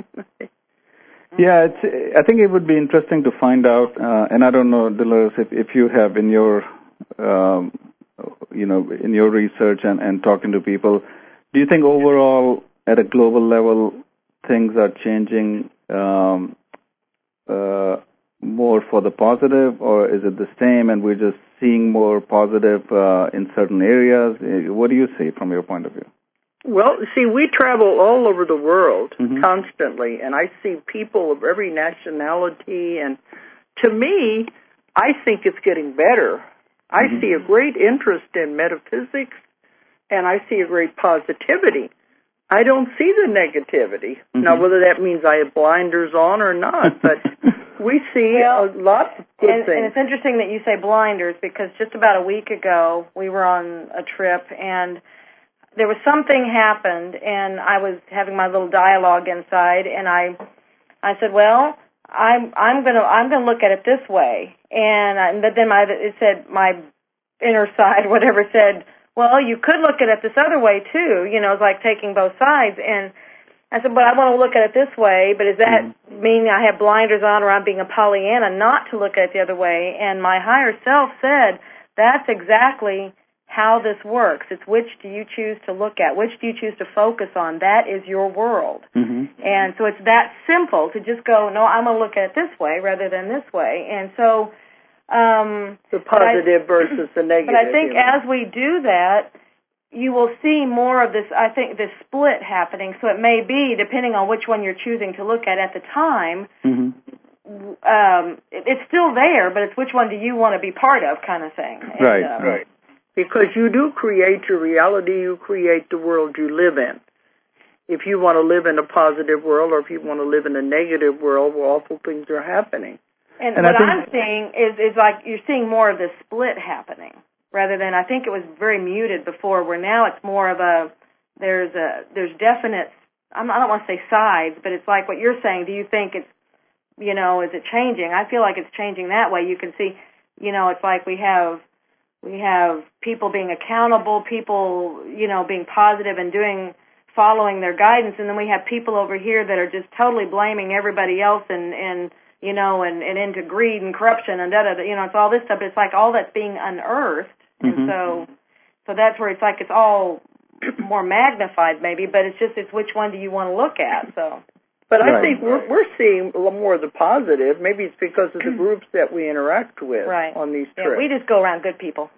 S3: Yeah, it's, I think it would be interesting to find out, uh, and I don't know, Dolores, if, if you have in your, um, you know, in your research and, and talking to people, do you think overall at a global level things are changing um, uh, more for the positive, or is it the same and we're just seeing more positive uh, in certain areas? What do you see from your point of view?
S1: Well, see, we travel all over the world
S3: mm-hmm.
S1: constantly, and I see people of every nationality, and to me, I think it's getting better. I mm-hmm. see a great interest in metaphysics, and I see a great positivity. I don't see the negativity. Mm-hmm. Now, whether that means I have blinders on or not, but we see well, a lot of good
S2: and,
S1: things.
S2: And it's interesting that you say blinders, because just about a week ago, we were on a trip, and there was something happened, and I was having my little dialogue inside, and I I said, well, I'm I'm gonna I'm gonna look at it this way, and I, but then my it said my inner side, whatever, said, well, you could look at it this other way too. You know, it's like taking both sides. And I said, but I want to look at it this way. But does that mm-hmm. mean I have blinders on, or I'm being a Pollyanna not to look at it the other way? And my higher self said, that's exactly how this works. It's which do you choose to look at? Which do you choose to focus on? That is your world.
S3: Mm-hmm.
S2: And so it's that simple to just go, no, I'm going to look at it this way rather than this way. And so Um,
S1: the positive I, versus the negative.
S2: But I think you know. as we do that, you will see more of this, I think, this split happening. So it may be, depending on which one you're choosing to look at at the time,
S3: mm-hmm.
S2: um, it, it's still there, but it's which one do you want to be part of kind of thing.
S3: Right,
S2: and, um,
S3: right.
S1: Because you do create your reality, you create the world you live in. If you want to live in a positive world, or if you want to live in a negative world where awful things are happening.
S2: And,
S3: and
S2: what
S3: think,
S2: I'm seeing is, is like you're seeing more of the split happening, rather than, I think it was very muted before, where now it's more of a, there's a, there's definite, I'm, I don't want to say sides, but it's like what you're saying. Do you think it's, you know, is it changing? I feel like it's changing that way. You can see, you know, it's like we have, we have people being accountable, people, you know, being positive and doing, following their guidance, and then we have people over here that are just totally blaming everybody else and, and, you know, and, and into greed and corruption and da-da-da, you know, it's all this stuff. It's like all that's being unearthed.
S3: Mm-hmm.
S2: And so so that's where it's like it's all more magnified maybe, but it's just it's which one do you want to look at, so.
S1: But
S3: right.
S1: I think we're, we're seeing a little more of the positive. Maybe it's because of the groups that we interact with
S2: right.
S1: on these
S2: yeah,
S1: trips.
S2: we just go around good people.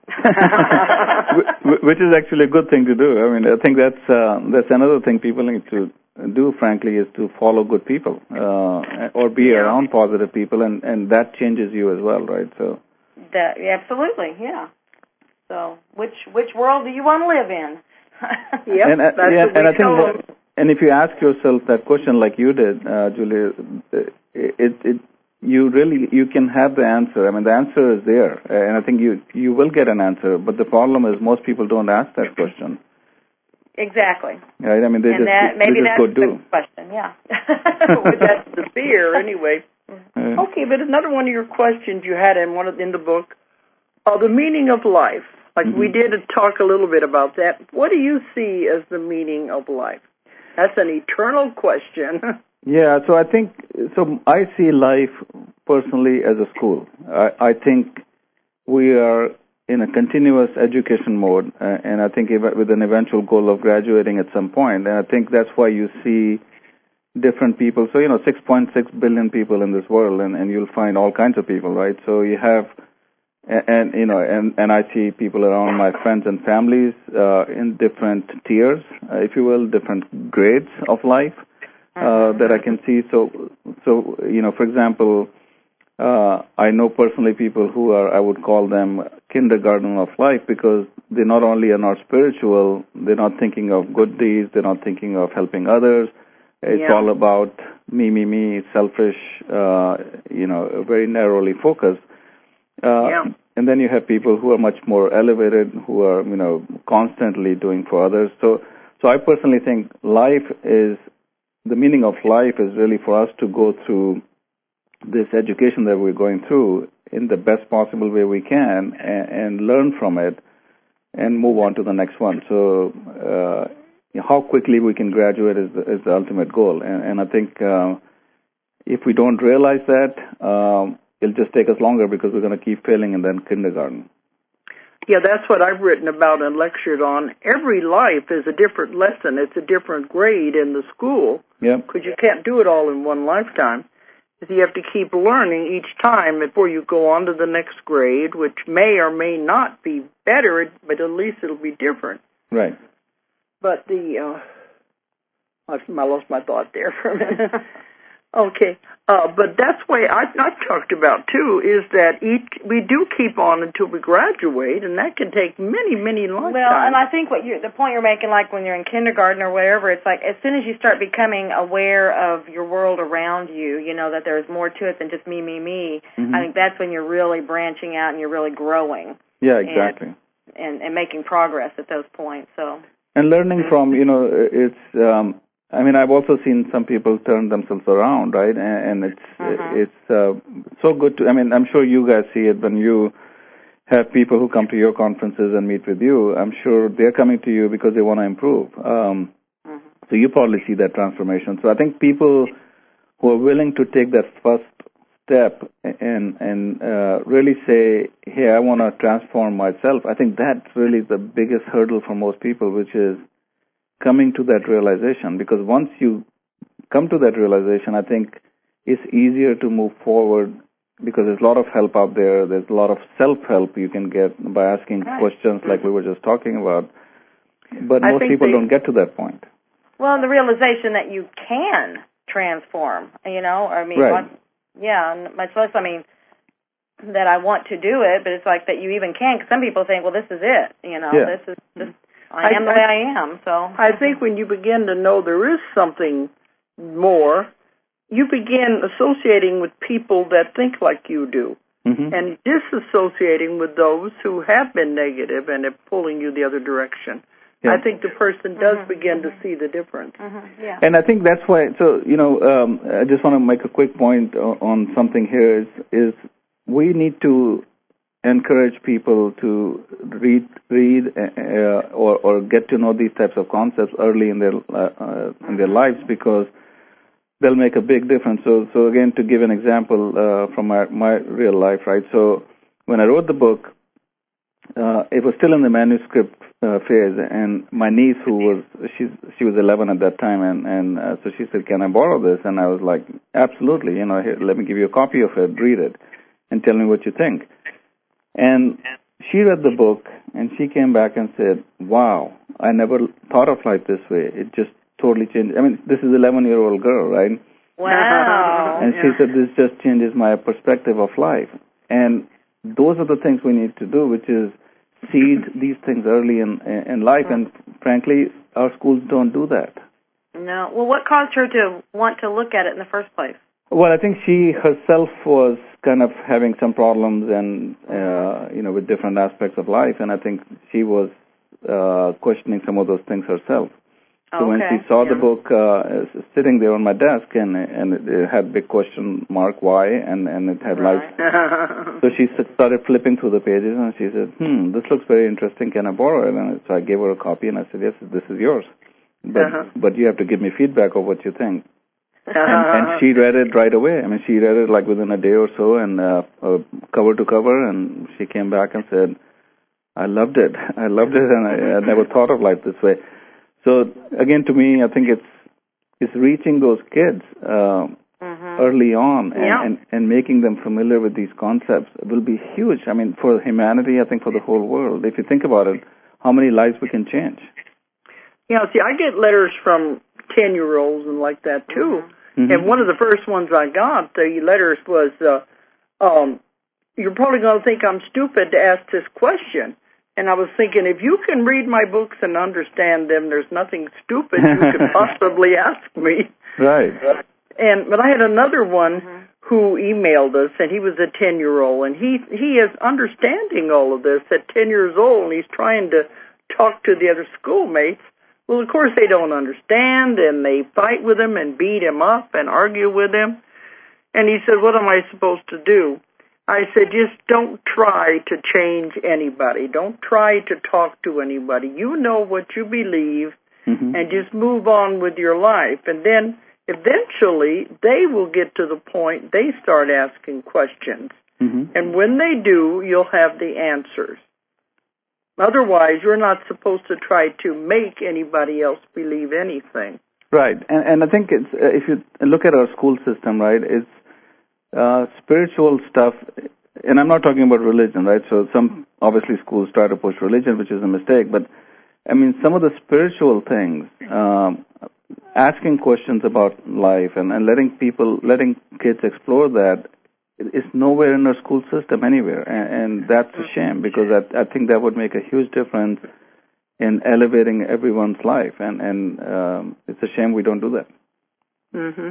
S3: Which is actually a good thing to do. I mean, I think that's uh, that's another thing people need to do, frankly, is to follow good people uh, or be
S1: yeah.
S3: around positive people, and, and that changes you as well, right? So
S2: that absolutely, yeah. So which which world do you want to live in?
S1: Yep,
S3: and, uh,
S1: that's
S3: yeah,
S1: what we
S3: and I think,
S1: tell them.
S3: And if you ask yourself that question like you did, uh, Julia, it, it you really you can have the answer. I mean, the answer is there, and I think you you will get an answer. But the problem is most people don't ask that question.
S2: Exactly.
S3: Right. I mean, they
S2: and
S3: just
S2: that, maybe
S3: they just
S2: that's
S3: go
S2: the
S3: do.
S2: question. Yeah.
S1: That's the fear, anyway.
S3: Yeah.
S1: Okay, but another one of your questions you had in one of, in the book, uh, the meaning of life. Like mm-hmm. we did talk a little bit about that. What do you see as the meaning of life? That's an eternal question.
S3: Yeah. So I think so. I see life personally as a school. I, I think we are in a continuous education mode, uh, and I think with an eventual goal of graduating at some point. And I think that's why you see different people. So, you know, six point six billion people in this world, and, and you'll find all kinds of people, right? So you have, and, and you know, and, and I see people around my friends and families uh, in different tiers, uh, if you will, different grades of life uh, that I can see. So, so you know, for example, uh, I know personally people who are, I would call them kindergarten of life, because they not only are not spiritual, they're not thinking of good deeds, they're not thinking of helping others. It's yeah. all about me, me, me, selfish, uh, you know, very narrowly focused. Uh, yeah. And then you have people who are much more elevated, who are, you know, constantly doing for others. So, so I personally think life is, the meaning of life is really for us to go through this education that we're going through in the best possible way we can, and, and learn from it and move on to the next one. So, uh, how quickly we can graduate is the, is the ultimate goal. And, and I think uh, if we don't realize that, um, it'll just take us longer, because we're going to keep failing in that kindergarten.
S1: Yeah, that's what I've written about and lectured on. Every life is a different lesson. It's a different grade in the school.
S3: Yeah.
S1: Because you can't do it all in one lifetime. You have to keep learning each time before you go on to the next grade, which may or may not be better, but at least it'll be different.
S3: Right.
S1: But the, uh, I lost my thought there for a minute. Okay. Uh, but that's the way I've, I've talked about, too, is that each, we do keep on until we graduate, and that can take many, many lifetimes.
S2: Well, and I think what you, the point you're making, like when you're in kindergarten or whatever, it's like as soon as you start becoming aware of your world around you, you know, that there's more to it than just me, me, me, mm-hmm. I think that's when you're really branching out and you're really growing.
S3: Yeah, exactly.
S2: And, and, and making progress at those points, so.
S3: And learning from, you know, it's, um, I mean, I've also seen some people turn themselves around, right? And, and it's uh-huh. it's uh, so good to, I mean, I'm sure you guys see it when you have people who come to your conferences and meet with you. I'm sure they're coming to you because they want to improve. Um, uh-huh. So you probably see that transformation. So I think people who are willing to take that first step and and uh, really say, hey, I want to transform myself, I think that's really the biggest hurdle for most people, which is coming to that realization. Because once you come to that realization, I think it's easier to move forward, because there's a lot of help out there. There's a lot of self-help you can get by asking right. questions like we were just talking about. But
S1: I
S3: most people
S1: they,
S3: don't get to that point.
S2: Well, the realization that you can transform, you know, I mean,
S3: right.
S2: what, yeah, much less, I mean, that I want to do it, but it's like that you even can, because some people think, well, this is it, you know,
S3: yeah.
S2: this is this. I am I, the way I am, so.
S1: I think when you begin to know there is something more, you begin associating with people that think like you do, mm-hmm. and disassociating with those who have been negative and are pulling you the other direction. Yeah. I think the person does mm-hmm. begin mm-hmm. to see the difference.
S2: Mm-hmm. Yeah.
S3: And I think that's why, so, you know, um, I just want to make a quick point on something here, is, is we need to encourage people to read, read, uh, or, or get to know these types of concepts early in their uh, uh, in their lives, because they'll make a big difference. So, so again, to give an example uh, from my, my real life, right? So, when I wrote the book, uh, it was still in the manuscript uh, phase, and my niece, who was she's she was eleven at that time, and and uh, so she said, "Can I borrow this?" And I was like, "Absolutely, you know, here, let me give you a copy of it, read it, and tell me what you think." And she read the book, and she came back and said, wow, I never thought of life this way. It just totally changed. I mean, this is an eleven-year-old girl, right?
S2: Wow.
S3: And she yeah. said, this just changes my perspective of life. And those are the things we need to do, which is seed these things early in, in life. And frankly, our schools don't do that.
S2: No. Well, what caused her to want to look at it in the first place?
S3: Well, I think she herself was kind of having some problems and, uh, you know, with different aspects of life, and I think she was uh, questioning some of those things herself. So
S2: okay.
S3: when she saw
S2: yeah.
S3: the book uh, sitting there on my desk, and and it had big question mark why, and, and it had
S2: right.
S3: lights. So she started flipping through the pages, and she said, hmm, this looks very interesting, can I borrow it? And so I gave her a copy, and I said, yes, this is yours. But, uh-huh. but you have to give me feedback of what you think. and, and she read it right away. I mean, she read it like within a day or so, and uh, uh, cover to cover, and she came back and said, I loved it. I loved it, and I, I never thought of life this way. So, again, to me, I think it's it's reaching those kids uh, mm-hmm. early on and,
S1: yeah.
S3: and, and making them familiar with these concepts will be huge. I mean, for humanity, I think for the whole world. If you think about it, how many lives we can change.
S1: Yeah, see, I get letters from ten-year-olds and like that, too. Mm-hmm. And one of the first ones I got, the letters was, uh, um, you're probably going to think I'm stupid to ask this question. And I was thinking, if you can read my books and understand them, there's nothing stupid you could possibly ask me.
S3: Right.
S1: And but I had another one mm-hmm. who emailed us, and he was a ten-year-old, and he he is understanding all of this at ten years old, and he's trying to talk to the other schoolmates. Well, of course, they don't understand, and they fight with him and beat him up and argue with him. And he said, what am I supposed to do? I said, just don't try to change anybody. Don't try to talk to anybody. You know what you believe, mm-hmm. and just move on with your life. And then eventually they will get to the point they start asking questions. Mm-hmm. And when they do, you'll have the answers. Otherwise, you're not supposed to try to make anybody else believe anything.
S3: Right. And, and I think it's, uh, if you look at our school system, right, it's uh, spiritual stuff, and I'm not talking about religion, right? So some, obviously, schools try to push religion, which is a mistake. But, I mean, some of the spiritual things, um, asking questions about life and, and letting people, letting kids explore that, is nowhere in our school system anywhere, and, and that's a shame, because I, I think that would make a huge difference in elevating everyone's life, and, and um, it's a shame we don't do that.
S1: Mm-hmm.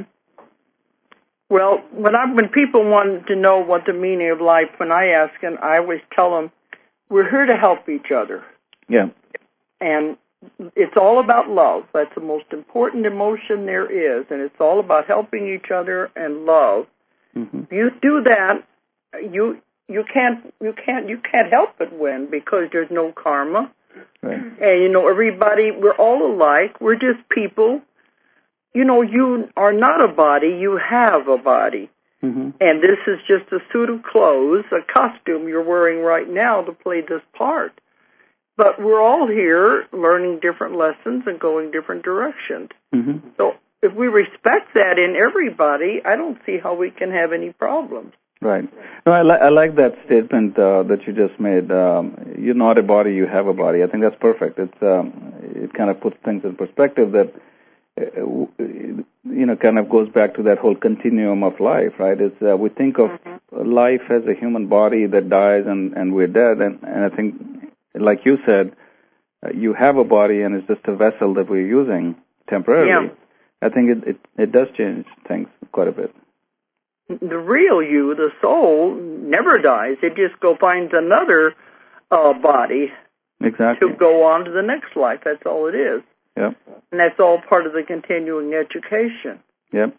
S1: Well, when I when people want to know what the meaning of life, when I ask them, I always tell them, we're here to help each other.
S3: Yeah.
S1: And it's all about love. That's the most important emotion there is, and it's all about helping each other and love. Mm-hmm. If you do that, you you can't you can't you can't help but win, because there's no karma. Right. And you know, everybody, we're all alike. We're just people. You know, you are not a body. You have a body, mm-hmm. and this is just a suit of clothes, a costume you're wearing right now to play this part. But we're all here learning different lessons and going different directions. Mm-hmm. So if we respect that in everybody, I don't see how we can have any problems.
S3: Right. No, I, li- I like that statement uh, that you just made. Um, you're not a body, you have a body. I think that's perfect. It's um, it kind of puts things in perspective that, uh, you know, kind of goes back to that whole continuum of life, right? It's, uh, we think of mm-hmm. life as a human body that dies and, and we're dead. And, and I think, like you said, uh, you have a body and it's just a vessel that we're using temporarily.
S1: Yeah.
S3: I think it, it, it does change things quite a bit.
S1: The real you, the soul, never dies. It just go finds another uh, body
S3: exactly.
S1: to go on to the next life. That's all it is.
S3: Yep.
S1: And that's all part of the continuing education.
S3: Yep.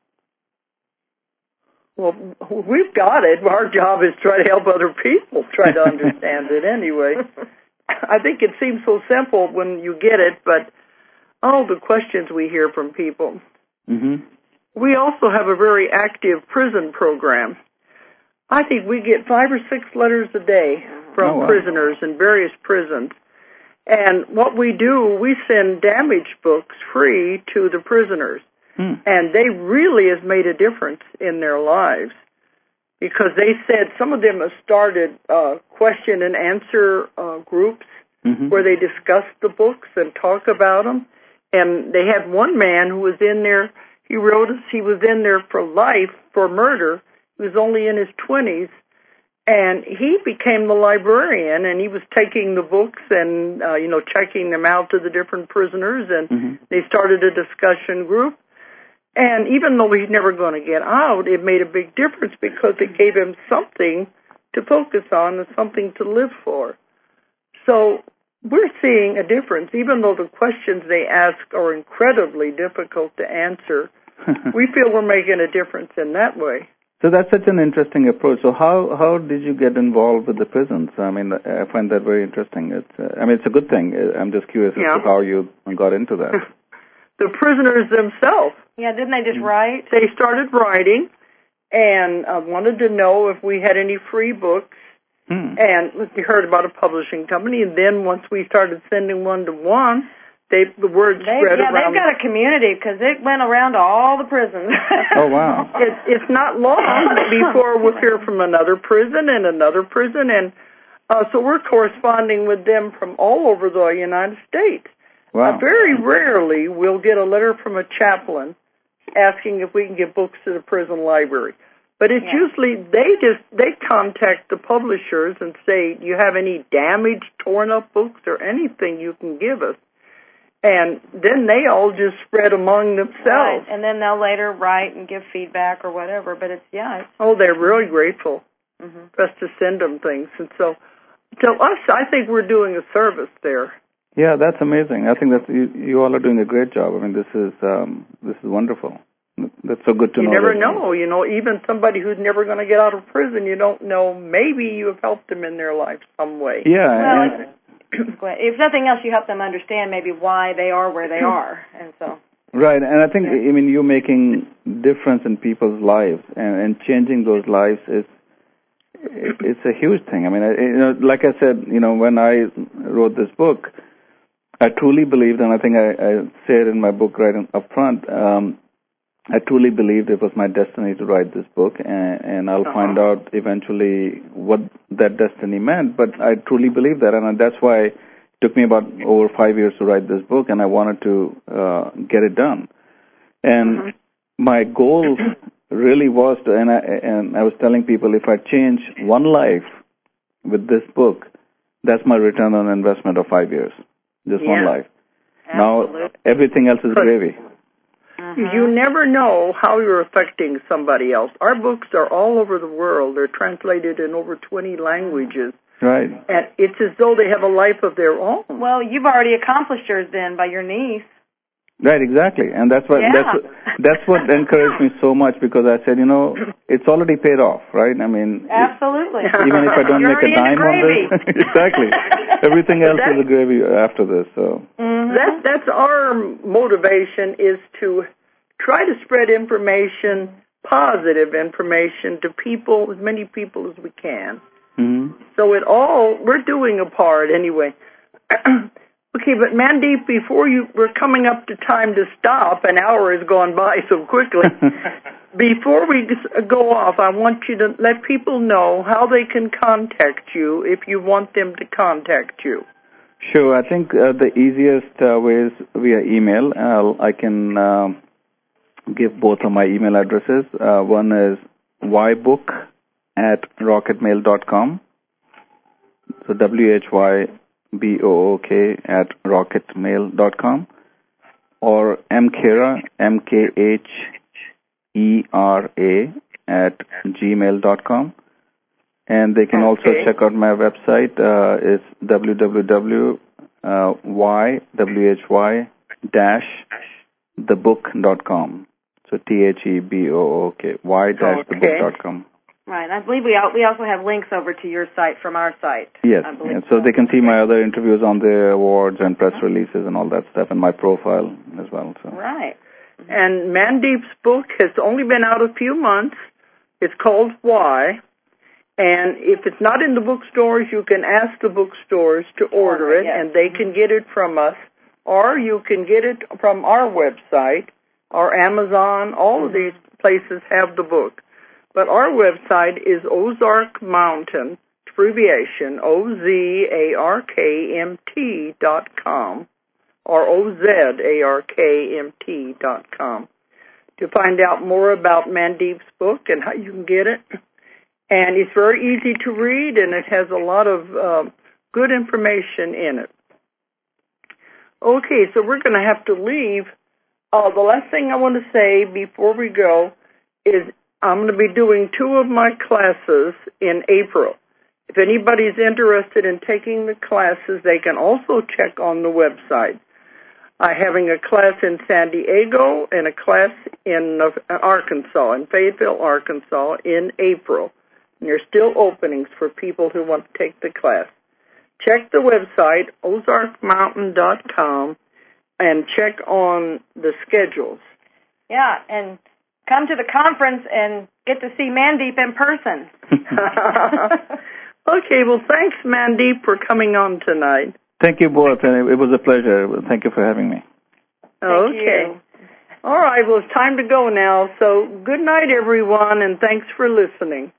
S1: Well, we've got it. Our job is to try to help other people try to understand it anyway. I think it seems so simple when you get it, but all the questions we hear from people. Mm-hmm. We also have a very active prison program. I think we get five or six letters a day from oh, wow. prisoners in various prisons. And what we do, we send damaged books free to the prisoners. Hmm. And they really have made a difference in their lives, because they said some of them have started uh, question and answer uh, groups mm-hmm. where they discuss the books and talk about them. And they had one man who was in there, he wrote us, he was in there for life for murder. He was only in his twenties. And he became the librarian, and he was taking the books and, uh, you know, checking them out to the different prisoners. And mm-hmm. they started a discussion group. And even though he's never going to get out, it made a big difference, because it gave him something to focus on and something to live for. So we're seeing a difference. Even though the questions they ask are incredibly difficult to answer, we feel we're making a difference in that way.
S3: So that's such an interesting approach. So how how did you get involved with the prisons? I mean, I find that very interesting. It's uh, I mean, it's a good thing. I'm just curious yeah. as to how you got into that.
S1: the prisoners themselves.
S2: Yeah, didn't they just write?
S1: They started writing and uh, wanted to know if we had any free books.
S3: Hmm.
S1: And we heard about a publishing company, and then once we started sending one to one, they the word
S2: They,
S1: spread
S2: yeah,
S1: around.
S2: they've got a community because it went around to all the prisons.
S3: Oh, wow.
S1: It, it's not long before we'll hear from another prison and another prison, and uh, so we're corresponding with them from all over the United States.
S3: Wow.
S1: Uh, very rarely we'll get a letter from a chaplain asking if we can get books to the prison library. But it's
S2: Yeah.
S1: usually they just they contact the publishers and say, "Do you have any damaged, torn up books or anything you can give us?" And then they all just spread among themselves.
S2: Right. And then they'll later write and give feedback or whatever. But it's yeah. It's,
S1: Oh, they're really grateful
S2: mm-hmm.
S1: for us to send them things, and so to us, I think we're doing a service there.
S3: Yeah, that's amazing. I think that you, you all are doing a great job. I mean, this is um, this is wonderful. That's so good to
S1: You
S3: know.
S1: never
S3: that
S1: know, you know, even somebody who's never going to get out of prison, you don't know, maybe you have helped them in their life some way.
S3: Yeah.
S2: Well,
S3: and,
S2: if nothing else, you help them understand maybe why they are where they are, and so.
S3: right, and I think, I mean, you're making difference in people's lives, and, and changing those lives is it's a huge thing. I mean, I, you know, like I said, you know, when I wrote this book, I truly believed, and I think I, I say it in my book right up front, um, I truly believed it was my destiny to write this book, and, and I'll uh-huh. find out eventually what that destiny meant, but I truly believe that, and that's why it took me about over five years to write this book, and I wanted to uh, get it done. And mm-hmm. my goal really was to, and I, and I was telling people, if I change one life with this book, that's my return on investment of five years, just
S1: yeah.
S3: one life.
S2: Absolutely.
S3: Now, everything else is gravy.
S2: Uh-huh.
S1: You never know how you're affecting somebody else. Our books are all over the world. They're translated in over twenty languages.
S3: Right.
S1: And it's as though they have a life of their own.
S2: Well, you've already accomplished yours then by your niece.
S3: Right, exactly. And that's what
S2: yeah.
S3: that's what, that's what encouraged me so much, because I said, you know, it's already paid off, right? I mean,
S2: absolutely.
S3: It, even if I don't
S2: You're
S3: make a dime on this, exactly. Everything else is a gravy after this. So
S1: mm-hmm. that that's our motivation, is to try to spread information, positive information, to people, as many people as we can.
S3: Mm-hmm.
S1: So it all, we're doing a part anyway. Okay, but Mandeep, before you, we're coming up to time to stop. An hour has gone by so quickly. Before we go off, I want you to let people know how they can contact you if you want them to contact you.
S3: Sure. I think uh, the easiest uh, way is via email. I'll, I can uh, give both of my email addresses. Uh, one is ybook at rocketmail dot com. So W H Y B O O K at rocketmail dot com, or mkera, M K H E R A at gmail dot com. And they can okay. also check out my website. Uh, it's w w w dot y w h y dash the book dot com. So T H E B O O K, y dash the book dot com.
S2: Right. I believe we we also have links over to your site from our site.
S3: Yes. Yeah. So, so they can see my other interviews on the awards and press releases and all that stuff, and my profile as well. So.
S2: Right.
S1: And Mandeep's book has only been out a few months. It's called Why. And if it's not in the bookstores, you can ask the bookstores to order it, yes. and they can get it from us. Or you can get it from our website, or Amazon. All of these places have the book. But our website is Ozark Mountain, abbreviation, O Z A R K M T dot com, or O Z A R K M T dot com, to find out more about Mandeep's book and how you can get it. And it's very easy to read, and it has a lot of uh, good information in it. Okay, so we're going to have to leave. Uh, the last thing I want to say before we go is I'm going to be doing two of my classes in April. If anybody's interested in taking the classes, they can also check on the website. I'm having a class in San Diego and a class in Arkansas, in Fayetteville, Arkansas, in April. And there's still openings for people who want to take the class. Check the website, ozark mountain dot com, and check on the schedules.
S2: Yeah, and come to the conference and get to see Mandeep in person.
S1: Okay, well, thanks, Mandeep, for coming on tonight.
S3: Thank you both, and it was a pleasure. Thank you for having me.
S2: Thank
S1: okay.
S2: you.
S1: All right, well, it's time to go now. So good night, everyone, and thanks for listening.